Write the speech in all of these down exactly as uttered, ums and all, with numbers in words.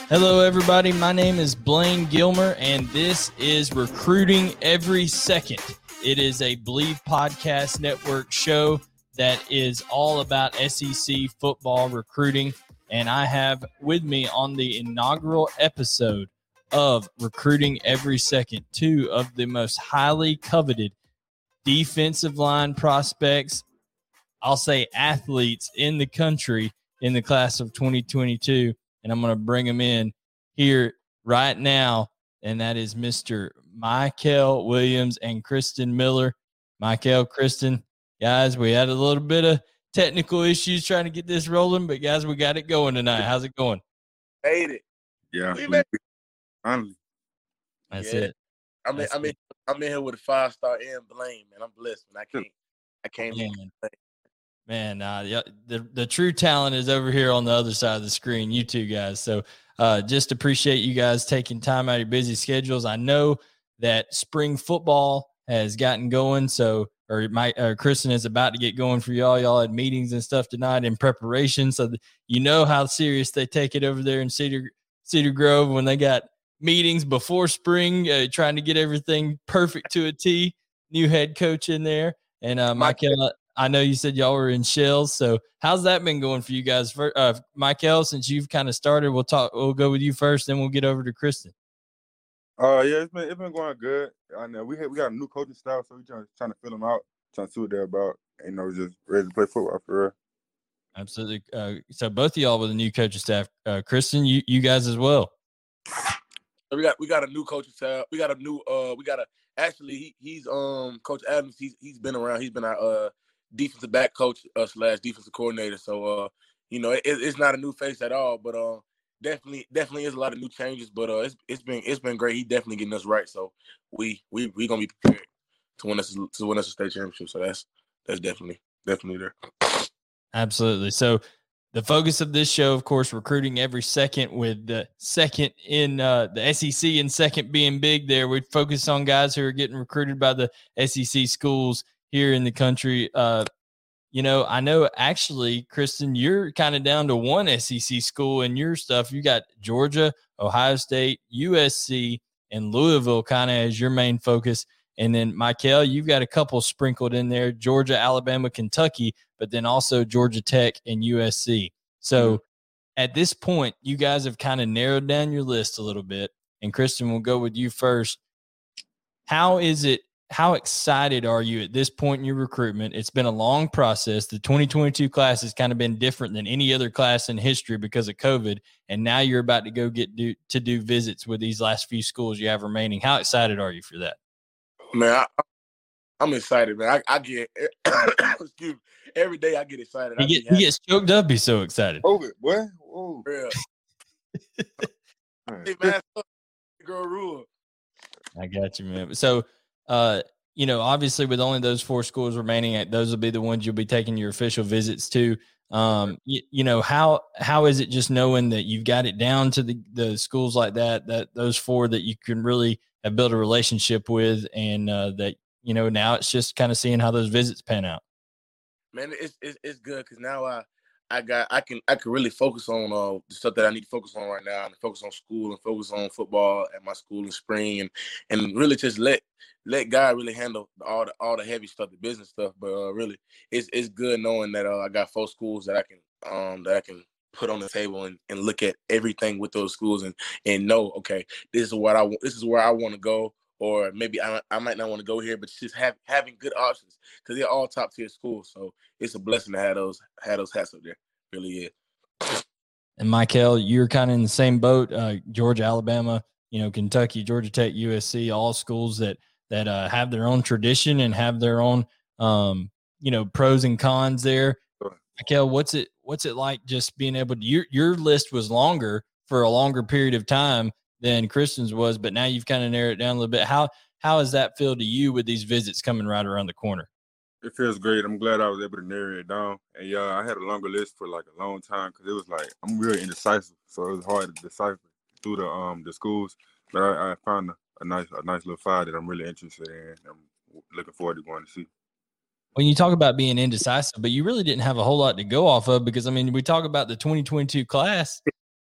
Hello, everybody. My name is Blaine Gilmer, and this is Recruiting Every Second. It is a Believe Podcast Network show that is all about S E C football recruiting, and I have with me on the inaugural episode of Recruiting Every Second two of the most highly coveted defensive line prospects, I'll say athletes in the country in the class of twenty twenty-two. And I'm going to bring him in here right now, and that is Mister Michael Williams and Kristen Miller. Michael, Kristen, guys, we had a little bit of technical issues trying to get this rolling, but, guys, we got it going tonight. How's it going? Made it. Yeah. Finally. That's yeah. it. I'm in, That's I'm, in, I'm in here with a five-star and Blaine, man. I'm blessed, man. I can't, I can't Man. even Man, uh, the the true talent is over here on the other side of the screen, you two guys. So uh, just appreciate you guys taking time out of your busy schedules. I know that spring football has gotten going, so or my or Kristen is about to get going for y'all. Y'all had meetings and stuff tonight in preparation, so that you know how serious they take it over there in Cedar Cedar Grove when they got meetings before spring, uh, trying to get everything perfect to a T. New head coach in there, and uh, Michael. I know you said y'all were in shells, so how's that been going for you guys? For, uh, Michael, since you've kind of started, we'll talk. We'll go with you first, then we'll get over to Kristen. Uh, yeah, it's been it's been going good. I know we had, we got a new coaching staff, so we trying trying to fill them out, trying to see what they're about. And, you know, just ready to play football for real. Absolutely. Uh, so both of y'all with a new coaching staff. Uh, Kristen, you you guys as well. So we got we got a new coaching staff. We got a new uh we got a actually he, he's um Coach Adams. He's he's been around. He's been our uh. defensive back coach uh, slash defensive coordinator. So, uh, you know, it, it's not a new face at all, but uh, definitely, definitely is a lot of new changes. But uh, it's it's been it's been great. He definitely getting us right. So we we we gonna be prepared to win us to win us a state championship. So that's that's definitely definitely there. Absolutely. So the focus of this show, of course, recruiting every second, with the second in uh, the S E C and second being big there. We focus on guys who are getting recruited by the S E C schools here in the country. Uh, you know, I know actually, Kristen, you're kind of down to one S E C school in your stuff. You got Georgia, Ohio State, U S C, and Louisville kind of as your main focus. And then, Michael, you've got a couple sprinkled in there, Georgia, Alabama, Kentucky, but then also Georgia Tech and U S C. So mm-hmm. At this point, you guys have kind of narrowed down your list a little bit. And Kristen, we'll go with you first. How is it? How excited are you at this point in your recruitment? It's been a long process. The twenty twenty-two class has kind of been different than any other class in history because of COVID. And now you're about to go get do, to do visits with these last few schools you have remaining. How excited are you for that? Man, I, I'm excited, man. I, I get excuse me, every day I get excited. He, get, he gets choked up. He's so excited. Oh, what? Oh, real. Hey, man, girl rule. I got you, man. So, uh, you know, obviously with only those four schools remaining, those will be the ones you'll be taking your official visits to. Um, you, you know, how, how is it just knowing that you've got it down to the, the schools like that, that those four that you can really have built a relationship with, and uh, that, you know, now it's just kind of seeing how those visits pan out. Man, it's, it's, it's good. Cause now I, I got, I can, I can really focus on uh, the stuff that I need to focus on right now, and focus on school and focus on football at my school in spring, and, and really just let, let God really handle all the, all the heavy stuff, the business stuff. But uh, really it's, it's good knowing that uh, I got four schools that I can, um, that I can put on the table and, and look at everything with those schools and, and know, okay, this is what I want, this is where I want to go. Or maybe I I might not want to go here, but just have, having good options, because they're all top tier schools. So it's a blessing to have those have those hats up there. Really is. And Michael, you're kind of in the same boat. Uh, Georgia, Alabama, you know, Kentucky, Georgia Tech, U S C, all schools that that uh, have their own tradition and have their own, um, you know, pros and cons there. Michael, what's it what's it like just being able to? Your your list was longer for a longer period of time than Kristen's was, but now you've kind of narrowed it down a little bit. How how does that feel to you with these visits coming right around the corner? It feels great. I'm glad I was able to narrow it down. And yeah, I had a longer list for like a long time because it was like I'm really indecisive, so it was hard to decipher through the um the schools. But I, I found a, a nice a nice little five that I'm really interested in. I'm looking forward to going to see. When you talk about being indecisive, but you really didn't have a whole lot to go off of, because I mean, we talk about the twenty twenty-two class.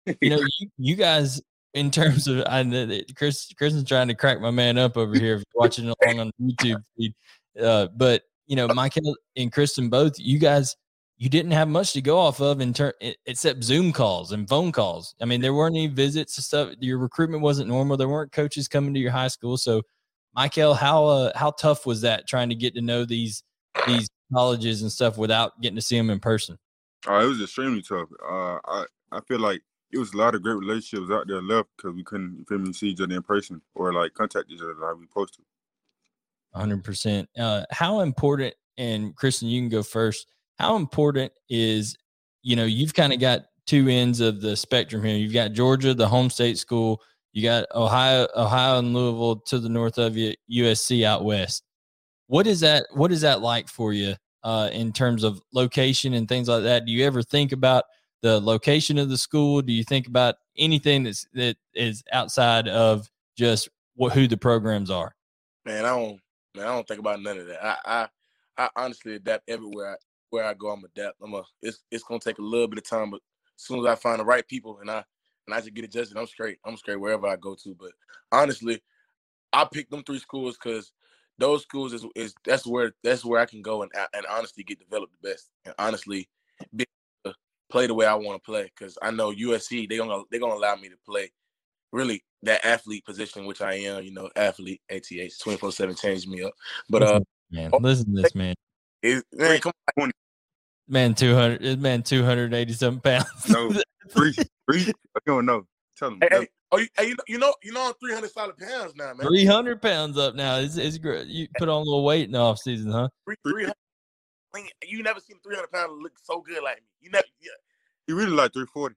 you know, you, you guys, in terms of, I know Chris, Chris is trying to crack my man up over here watching along on the YouTube feed. Uh, but, you know, Michael and Kristen, both, you guys, you didn't have much to go off of in ter- except Zoom calls and phone calls. I mean, there weren't any visits and stuff. Your recruitment wasn't normal. There weren't coaches coming to your high school. So, Michael, how uh, how tough was that trying to get to know these these colleges and stuff without getting to see them in person? Uh, it was extremely tough. Uh, I I feel like it was a lot of great relationships out there left because we couldn't, you feel me, see each other in person or like contact each other like we supposed to. one hundred percent. Uh, how important, and Kristen, you can go first. How important is, you know, you've kind of got two ends of the spectrum here. You've got Georgia, the home state school. You got Ohio, Ohio and Louisville to the north of you, U S C out west. What is that? What is that like for you uh, in terms of location and things like that? Do you ever think about the location of the school? Do you think about anything that's that is outside of just what who the programs are? Man, I don't. Man, I don't think about none of that. I, I, I honestly adapt everywhere. I, where I go, I'm adapt. I'm a. It's it's gonna take a little bit of time, but as soon as I find the right people and I and I just get adjusted, I'm straight. I'm straight wherever I go to. But honestly, I picked them three schools because those schools is is that's where that's where I can go and and honestly get developed the best and honestly be able to play the way I want to play. Because I know U S C they gonna they gonna allow me to play really that athlete position, which I am. You know, athlete, A T H, twenty-four seven changed me up. But uh, man, listen to this man. It, man, come on. Man, two hundred, man, two hundred eighty-seven pounds. No, three, three. I don't know. Tell them. Hey, hey, oh, you, hey, you know, you know, I'm three hundred solid pounds now, man. three hundred pounds up now. It's, it's great. You put on a little weight in the off season, huh? three hundred. You never seen three hundred pounds look so good like me. You never. Yeah. You really like three forty.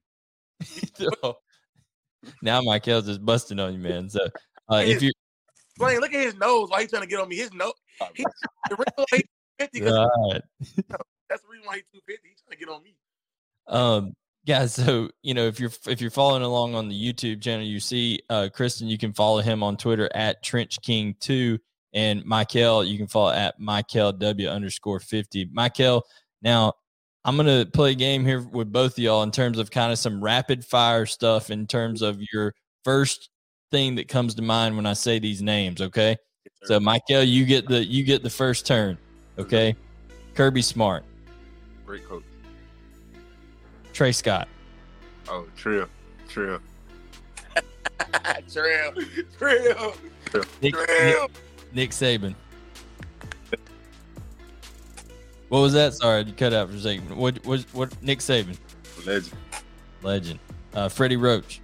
Now Michael's just busting on you, man. So uh, if you, Blaine, look at his nose. Why he trying to get on me? His nose. He, the reason why he's fifty. Right. That's the reason why he's two fifty. He's trying to get on me. Um, guys. So you know, if you're if you're following along on the YouTube channel, you see uh, Kristen. You can follow him on Twitter at Trench King two, and Michael. You can follow at Michael W underscore fifty. Michael. Now, I'm going to play a game here with both of y'all in terms of kind of some rapid fire stuff in terms of your first thing that comes to mind when I say these names. Okay. So Michael, you get the, you get the first turn. Okay. Kirby Smart. Great coach. Trey Scott. Oh, Trill. Trill. Trill. Trill. Nick, Trill. Nick, Nick Saban. What was that? Sorry, you cut out for a second. What was what, what? Nick Saban. Legend. Legend. Uh, Freddie Roach.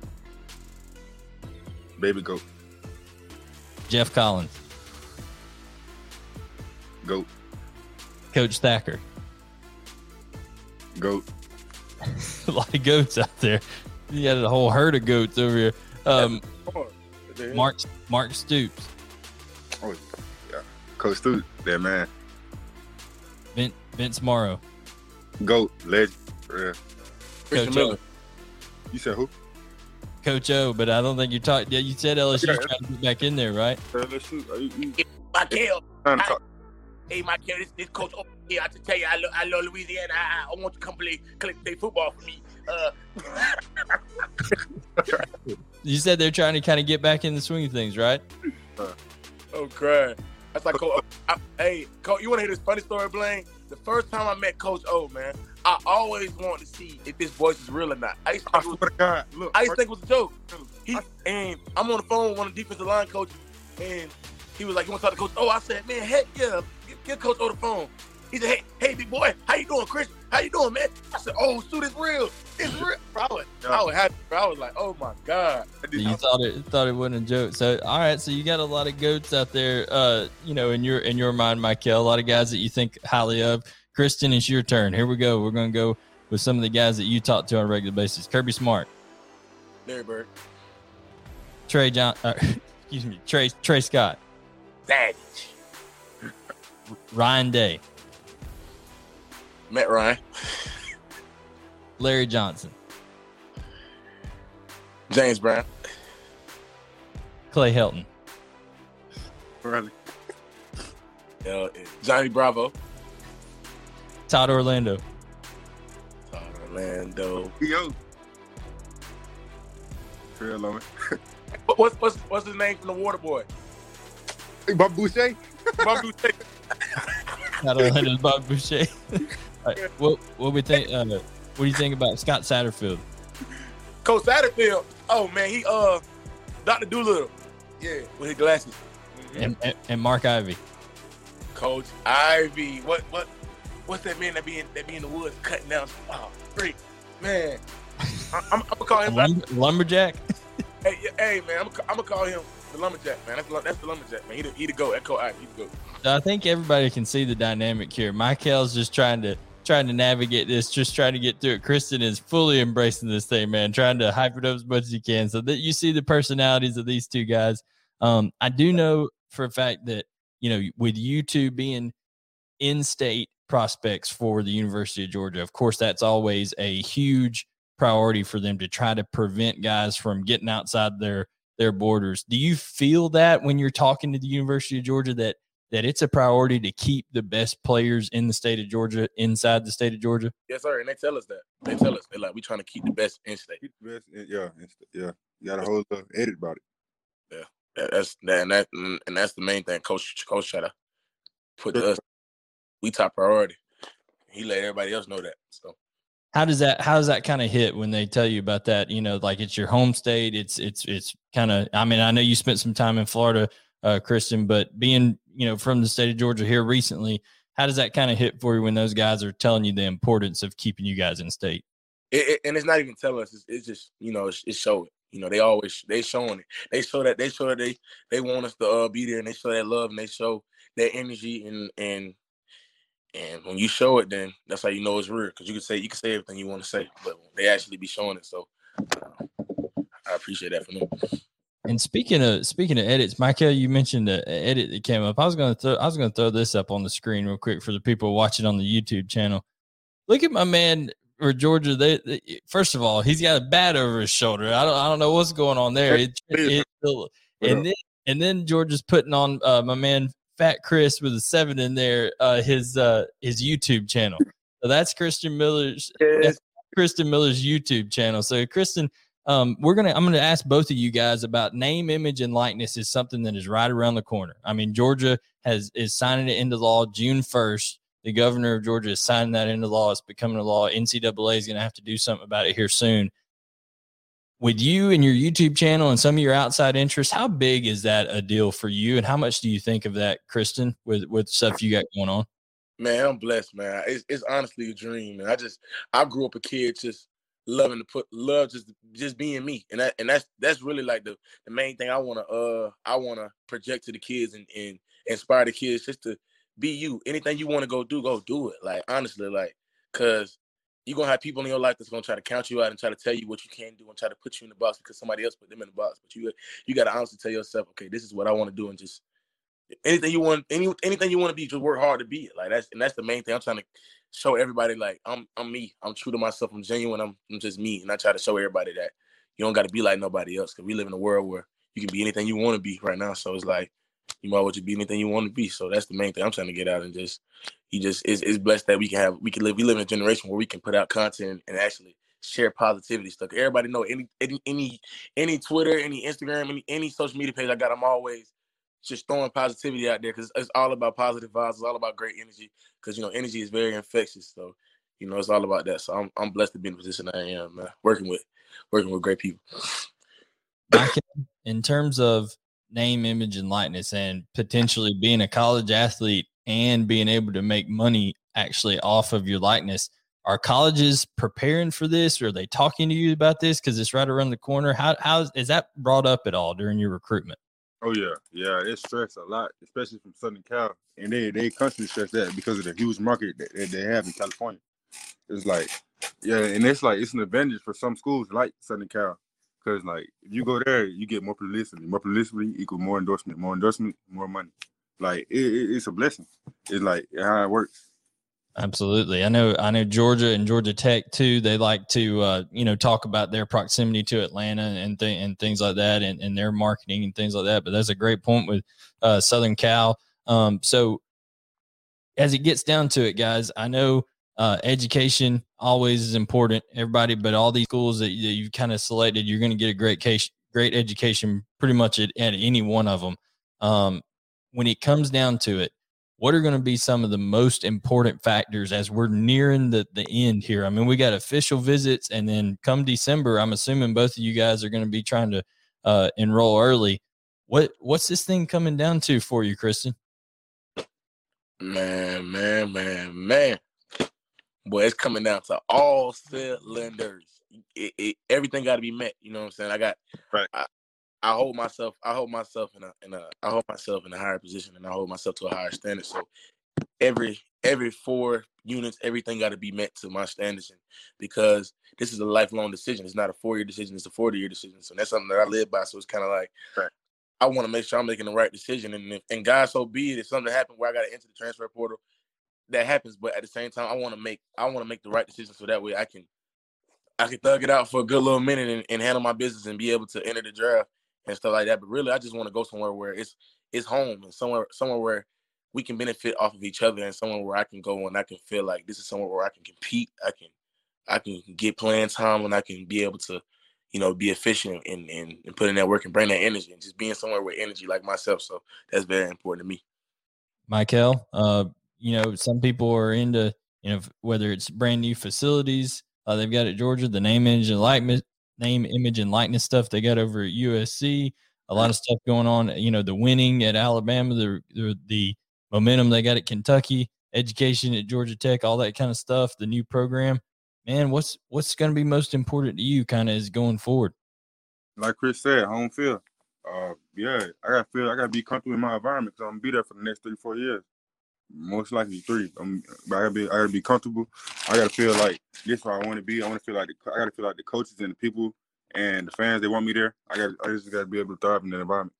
Baby goat. Jeff Collins. Goat. Coach Thacker. Goat. A lot of goats out there. You got a whole herd of goats over here. Um, Mark Mark Stoops. Oh, yeah. Coach Stoops, that man. Vince, Vince Morrow. Goat, legend. Yeah. Coach O. You said who? Coach O, but I don't think you talked. Yeah, you said L S U's Yeah. trying to get back in there, right? L S U. Are you, you, Michael. trying to talk? Hey, Michael, this, this coach over here, I have to tell you, I love, I love Louisiana. I, I want you to come play, play, play football for me. Uh, You said they're trying to kind of get back in the swing of things, right? oh, crap. That's like, Coach, I, hey, Coach, you want to hear this funny story, Blaine? The first time I met Coach O, man, I always wanted to see if this voice is real or not. I used to I think, swear to God. Look, I used to think it was a joke. He, and I'm on the phone with one of the defensive line coaches, and he was like, you want to talk to Coach O? I said, man, heck yeah, give, give Coach O the phone. He said, hey, hey, big boy, how you doing, Chris? How you doing, man? I said, oh, shoot, it's real. It's real. Bro, I was, I was happy. Bro. I was like, oh, my God. You thought it thought it wasn't a joke. So all right, so you got a lot of goats out there, uh, you know, in your in your mind, Michael. A lot of guys that you think highly of. Kristen, it's your turn. Here we go. We're gonna go with some of the guys that you talk to on a regular basis. Kirby Smart. Larry Bird. Trey John uh, excuse me, Trey Trey Scott. Savage. Ryan Day. Matt Ryan. Larry Johnson. James Brown. Clay Helton. Really? Uh, Johnny Bravo. Todd Orlando. Orlando. Yo. Trail on it. What's what's what's his name from the Water Boy? Bob Boucher. Bob Boucher. I don't know it's Bob Boucher. Right, what what we think? Uh, what do you think about Scott Satterfield? Coach Satterfield. Oh man, he uh, Doctor Doolittle. Yeah, with his glasses. Mm-hmm. And, and and Mark Ivy. Coach Ivy. What what what's that man that be in that be in the woods cutting down? Oh, freak, man. I, I'm, I'm gonna call him Lumber, lumberjack. Hey, hey man, I'm, I'm gonna call him the lumberjack, man. That's the, that's the lumberjack, man. He the, he the go. That's Coach Ivy. He the go. So I think everybody can see the dynamic here. Michael's just trying to trying to navigate this, just trying to get through it. Kristen is fully embracing this thing, man, trying to hype it up as much as he can. So that you see the personalities of these two guys. Um, I do know for a fact that, you know, with you two being in-state prospects for the University of Georgia, of course, that's always a huge priority for them to try to prevent guys from getting outside their their borders. Do you feel that when you're talking to the University of Georgia that that it's a priority to keep the best players in the state of Georgia inside the state of Georgia? Yes, sir. And they tell us that. They tell us they're like, we trying to keep the best in state. Keep the best, yeah, yeah. You got a whole uh, edit about it. Yeah, that's that, and that, and that's the main thing. Coach, Coach, try to put to us. We top priority. He let everybody else know that. So. How does that, how does that kind of hit when they tell you about that? You know, like it's your home state. It's, it's, it's kind of, I mean, I know you spent some time in Florida, uh, Kristen, but being, you know, from the state of Georgia here recently, how does that kind of hit for you when those guys are telling you the importance of keeping you guys in state? It, it, and it's not even telling us, it's, it's just, you know, it's, it's showing, you know, they always, they showing it. They show that, they show that they, they want us to uh, be there, and they show that love, and they show that energy, and, and, And when you show it, then that's how you know it's real. Because you can say you can say everything you want to say, but they actually be showing it. So uh, I appreciate that from them. And speaking of speaking of edits, Michael, you mentioned an edit that came up. I was gonna throw I was gonna throw this up on the screen real quick for the people watching on the YouTube channel. Look at my man for Georgia. They, they first of all, he's got a bat over his shoulder. I don't I don't know what's going on there. It, it, it, and then and then Georgia's putting on uh, my man Fat Chris with a seven in there, uh, his uh, his YouTube channel. So that's Kristen Miller's that's Kristen Miller's YouTube channel. So Kristen, um, we're gonna I'm gonna ask both of you guys about name, image, and likeness is something that is right around the corner. I mean, Georgia has is signing it into law June first. The governor of Georgia is signing that into law. It's becoming a law. N C double A is gonna have to do something about it here soon. With you and your YouTube channel and some of your outside interests, how big is that a deal for you? And how much do you think of that, Kristen, with, with stuff you got going on? Man, I'm blessed, man. It's, it's honestly a dream, man. I just, I grew up a kid just loving to put, love just, just being me. And that, and that's, that's really like the, the main thing I want to, uh, I want to project to the kids and, and inspire the kids just to be you. Anything you want to go do, go do it. Like, honestly, like, cause you're going to have people in your life that's going to try to count you out and try to tell you what you can do and try to put you in the box because somebody else put them in the box. But you you got to honestly tell yourself, okay, this is what I want to do, and just anything you want, any anything you want to be, just work hard to be it. Like that's and that's the main thing. I'm trying to show everybody, like I'm I'm me. I'm true to myself. I'm genuine. I'm, I'm just me, and I try to show everybody that you don't got to be like nobody else because we live in a world where you can be anything you want to be right now. So it's like you might want to be anything you want to be. So that's the main thing I'm trying to get out, and just he just is is blessed that we can have we can live we live in a generation where we can put out content and actually share positivity stuff. Everybody know any any any any Twitter, any Instagram, any any social media page I got, I'm always just throwing positivity out there because it's all about positive vibes. It's all about great energy because you know energy is very infectious. So you know it's all about that. So I'm I'm blessed to be in the position I am, man. Working with working with great people. In terms of name, image, and likeness, and potentially being a college athlete and being able to make money actually off of your likeness, are colleges preparing for this? Or are they talking to you about this because it's right around the corner? How how is that brought up at all during your recruitment? Oh yeah, yeah, it's stressed a lot, especially from Southern Cal, and they they constantly stress that because of the huge market that, that they have in California. It's like, yeah, and it's like it's an advantage for some schools like Southern Cal. Because, like, if you go there, you get more publicity. More publicity equal more endorsement. More endorsement, more money. Like, it, it, it's a blessing. It's, like, how it works. Absolutely. I know I know Georgia and Georgia Tech, too, they like to, uh, you know, talk about their proximity to Atlanta and, th- and things like that and, and their marketing and things like that. But that's a great point with uh, Southern Cal. Um, so, as it gets down to it, guys, I know uh, education always is important, everybody, but all these schools that you, you've kind of selected, you're going to get a great case, great education pretty much at, at any one of them. Um, when it comes down to it, what are going to be some of the most important factors as we're nearing the, the end here? I mean, we got official visits, and then come December, I'm assuming both of you guys are going to be trying to uh, enroll early. What What's this thing coming down to for you, Kristen? Man, man, man, man. Boy, it's coming down to all cylinders. It, it, everything got to be met. You know what I'm saying? I got right. I, I hold myself. I hold myself in a in a. I hold myself in a higher position, and I hold myself to a higher standard. So every every four units, everything got to be met to my standards, and because this is a lifelong decision. It's not a four year decision. It's a forty year decision. So that's something that I live by. So it's kind of like right. I want to make sure I'm making the right decision, and if, and God so be it, if something happened where I got to enter the transfer portal, that happens. But at the same time, I want to make I want to make the right decision so that way I can I can thug it out for a good little minute and, and handle my business and be able to enter the draft and stuff like that. But really, I just want to go somewhere where it's it's home and somewhere somewhere where we can benefit off of each other, and somewhere where I can go and I can feel like this is somewhere where I can compete. I can I can get playing time, and I can be able to, you know, be efficient and, and, and put in that work and bring that energy, and just being somewhere with energy like myself. So that's very important to me. Michael, uh, you know, some people are into, you know, whether it's brand new facilities, uh, they've got at Georgia, the name, image, and likeness, name, image, and likeness stuff they got over at U S C, a lot of stuff going on, you know, the winning at Alabama, the, the, the momentum they got at Kentucky, education at Georgia Tech, all that kind of stuff, the new program. Man, what's what's going to be most important to you kind of as going forward? Like Chris said, home field. Uh, yeah, I got to feel, I got to be comfortable in my environment because I'm going to be there for the next three, four years. Most likely three. I'm, I gotta be. I gotta be comfortable. I gotta feel like this is where I want to be. I want to feel like the, I gotta feel like the coaches and the people and the fans, they want me there. I got. I just gotta be able to thrive in that environment.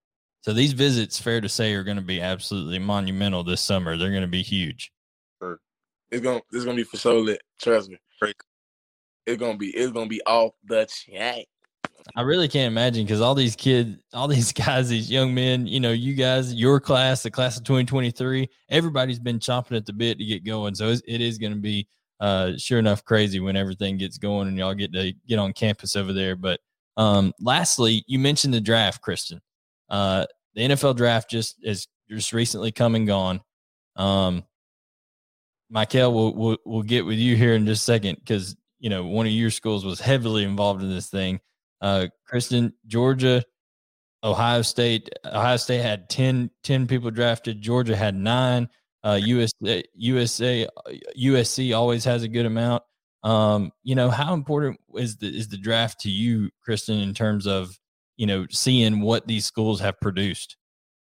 So these visits, fair to say, are going to be absolutely monumental this summer. They're going to be huge. Sure. It's gonna. It's gonna be for so lit. Trust me. Great. It's gonna be. It's gonna be off the chain. I really can't imagine because all these kids, all these guys, these young men, you know, you guys, your class, the class of twenty twenty-three, everybody's been chomping at the bit to get going. So it's, it is going to be uh, sure enough crazy when everything gets going and y'all get to get on campus over there. But um, lastly, you mentioned the draft, Kristen. Uh, the N F L draft just is just recently come and gone. Um, Michael, we'll, we'll, we'll get with you here in just a second because, you know, one of your schools was heavily involved in this thing. Uh, Kristen, Georgia, Ohio State. Ohio State had ten, ten people drafted. Georgia had nine. Uh, U S A, U S A, U S C always has a good amount. Um, you know, how important is the is the draft to you, Kristen, in terms of, you know, seeing what these schools have produced?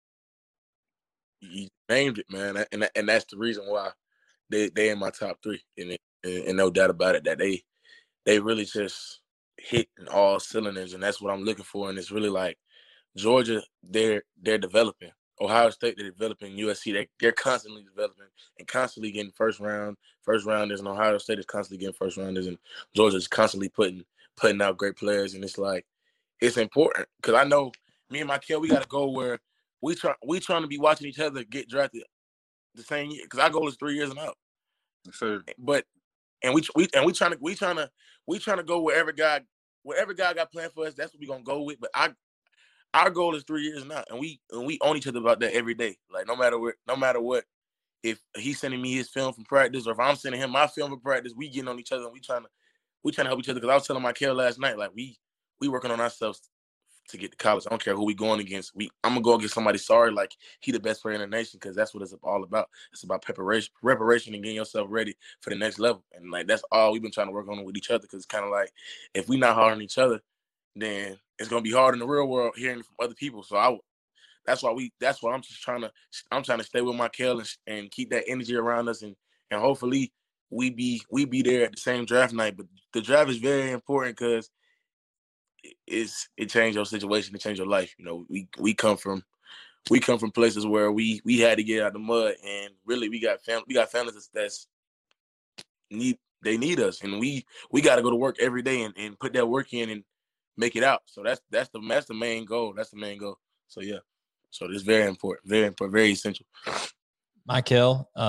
You named it, man, and and that's the reason why they they in my top three, and, and, and no doubt about it that they they really just hit in all cylinders, and that's what I'm looking for. And it's really like Georgia, they're they're developing. Ohio State, they're developing. U S C, they they're constantly developing and constantly getting first round, first rounders. And Ohio State is constantly getting first rounders, and Georgia's constantly putting putting out great players. And it's like it's important because I know me and my kid, we got to go where we try we trying to be watching each other get drafted the same year because our goal is three years and up. Sure. But and we we and we trying to we trying to we trying to go wherever God wherever God got planned for us. That's what we gonna go with. But I our goal is three years now, and we and we own each other about that every day. Like no matter what, no matter what, if he's sending me his film from practice, or if I'm sending him my film from practice, we getting on each other and we trying to we trying to help each other. Because I was telling my kid last night, like we we working on ourselves to get to college. I don't care who we going against. We I'm gonna go against somebody sorry, like he the best player in the nation, because that's what it's all about. It's about preparation, preparation, and getting yourself ready for the next level. And like that's all we've been trying to work on with each other. Because it's kind of like if we not hard on each other, then it's gonna be hard in the real world hearing from other people. So I, that's why we, that's why I'm just trying to, I'm trying to stay with my Kel and, and keep that energy around us, and and hopefully we be we be there at the same draft night. But the draft is very important because it's it changed your situation, it changed your life. You know, we we come from we come from places where we we had to get out of the mud, and really we got fam we got families that's, that's need they need us, and we we got to go to work every day and, and put that work in and make it out. So that's that's the that's the main goal. That's the main goal. So yeah. So it's very important, very important, very essential. Michael, uh,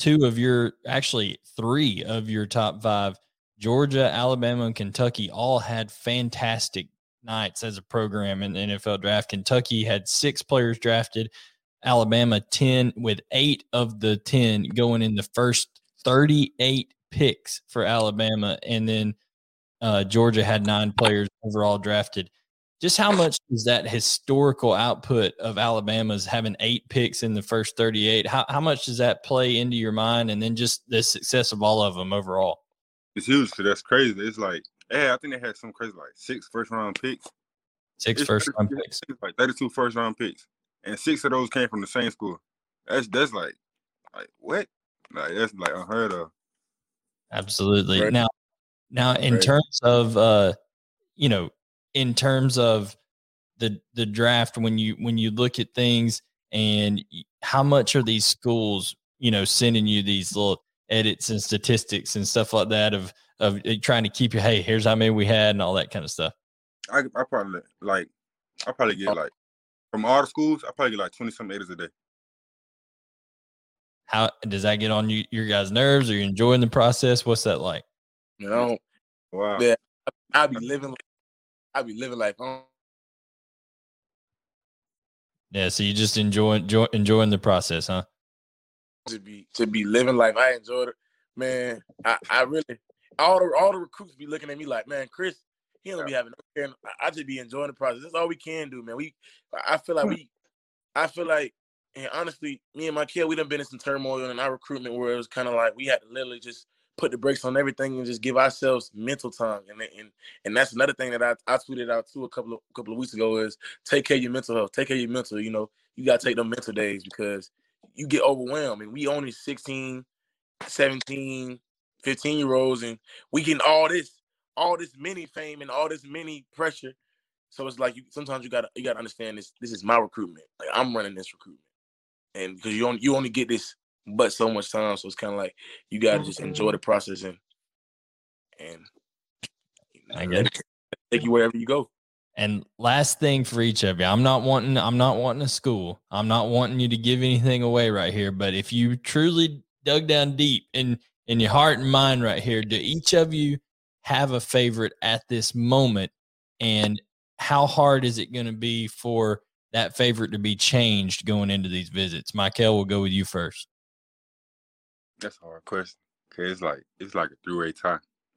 two of your, actually three of your top five, Georgia, Alabama, and Kentucky, all had fantastic nights as a program in the N F L draft. Kentucky had six players drafted, Alabama ten, with eight of the ten going in the first thirty-eight picks for Alabama. And then uh, Georgia had nine players overall drafted. Just how much does that historical output of Alabama's having eight picks in the first thirty-eight, how, how much does that play into your mind? And then just the success of all of them overall? It's huge. So that's crazy. It's like, yeah, I think they had some crazy, like six first round picks. Six it's first round thirty, picks. Like thirty-two first round picks. And six of those came from the same school. That's that's like, like what? Like that's like unheard of. Absolutely. Right. Now, now in Right. terms of, uh, you know, in terms of the the draft, when you when you look at things, and how much are these schools, you know, sending you these little edits and statistics and stuff like that of of trying to keep you, hey, here's how many we had and all that kind of stuff? I I probably like I probably get like from all the schools, I probably get like twenty some edits a day. How does that get on you, your guys' nerves? Are you enjoying the process? What's that like? You know, Wow. yeah, I be living, I be living life. Um, Yeah, so you just enjoy, enjoy enjoying the process, huh? to be to be living life. I enjoyed it, man. I, I really all the all the recruits be looking at me like, man, Chris, he don't be having no care. And I, I just be enjoying the process. That's all we can do, man. We, I feel like we, I feel like, and honestly, me and my kid, we done been in some turmoil in our recruitment where it was kind of like we had to literally just put the brakes on everything and just give ourselves mental time. And and and that's another thing that I, I tweeted out too a couple of a couple of weeks ago is take care of your mental health. Take care of your mental. You know, you gotta take them mental days because you get overwhelmed. And we only sixteen, seventeen, fifteen year olds, and we getting all this, all this mini fame and all this mini pressure. So it's like you sometimes you gotta you gotta understand this. This is my recruitment. Like I'm running this recruitment, and because you only you only get this but so much time. So it's kind of like you gotta just enjoy the process and and I get it. Take you wherever you go. And last thing for each of you, I'm not wanting, I'm not wanting a school. I'm not wanting you to give anything away right here. But if you truly dug down deep in, in your heart and mind right here, do each of you have a favorite at this moment? And how hard is it going to be for that favorite to be changed going into these visits? Michael, we'll go with you first. That's a hard question. Cause it's like it's like a three-way tie.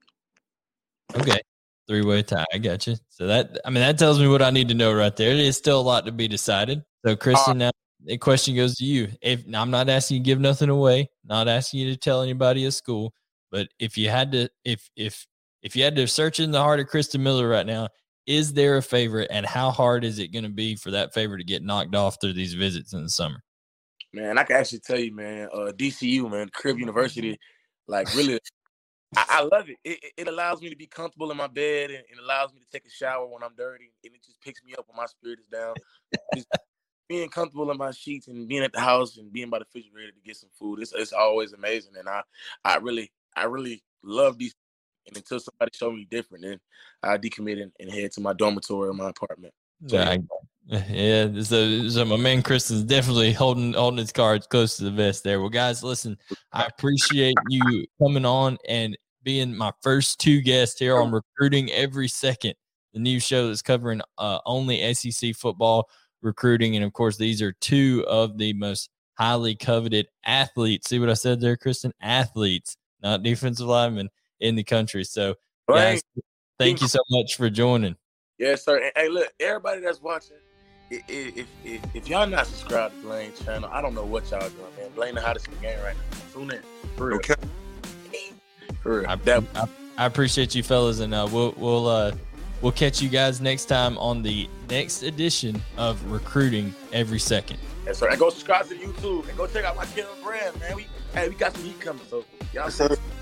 Okay. Three-way tie. I got you. So that, I mean, that tells me what I need to know right there. It is still a lot to be decided. So, Kristen, now the question goes to you. If I'm not asking you to give nothing away, not asking you to tell anybody at school, but if you had to, if if if you had to search in the heart of Kristen Miller right now, is there a favorite, and how hard is it going to be for that favorite to get knocked off through these visits in the summer? Man, I can actually tell you, man, uh, D C U, man, Crib University, like really, I, I love it. it. It allows me to be comfortable in my bed, and it allows me to take a shower when I'm dirty, and it just picks me up when my spirit is down. Just being comfortable in my sheets and being at the house and being by the refrigerator to get some food, it's it's always amazing. And I, I really, I really love these. And until somebody show me different, then I decommit and, and head to my dormitory or my apartment. So, yeah. Yeah, so, so my man Kristen's definitely holding holding his cards close to the vest there. Well, guys, listen, I appreciate you coming on and being my first two guests here on Recruiting Every Second, the new show that's covering uh, only S E C football recruiting. And, of course, these are two of the most highly coveted athletes. See what I said there, Kristen? Athletes, not defensive linemen in the country. So, guys, thank you so much for joining. Yes, sir. And, hey, look, everybody that's watching, If, if if if y'all not subscribed to Blaine channel, I don't know what y'all doing, man. Blaine the hottest in the game right now. Tune in. For real. Okay. For real. I, I, I appreciate you fellas, and uh, we'll we'll uh, we'll catch you guys next time on the next edition of Recruiting Every Second. Yes, sir. And go subscribe to YouTube and go check out my Killer Brand, man. We hey, we got some heat coming, so y'all. Yes, sir.